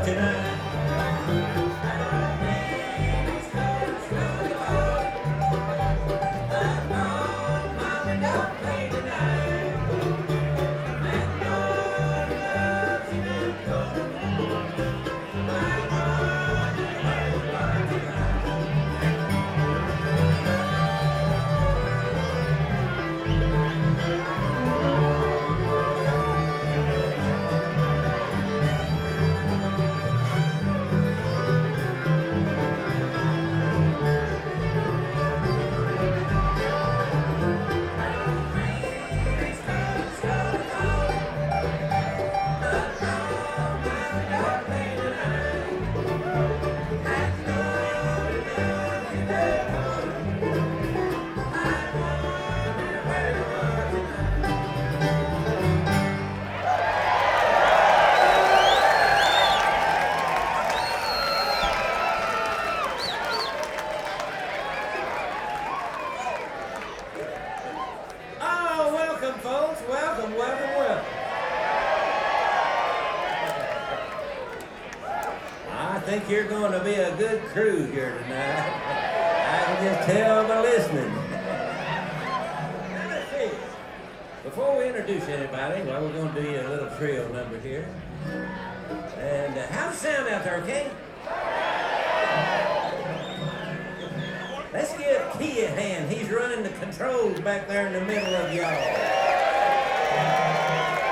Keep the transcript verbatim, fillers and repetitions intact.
love tonight. I think you're going to be a good crew here tonight. I can just tell by listening. Now let's see. Before we introduce anybody, well, we're going to do you a little trio number here. And uh, how's the sound out there, okay? Let's give Key a hand. He's running the controls back there in the middle of y'all.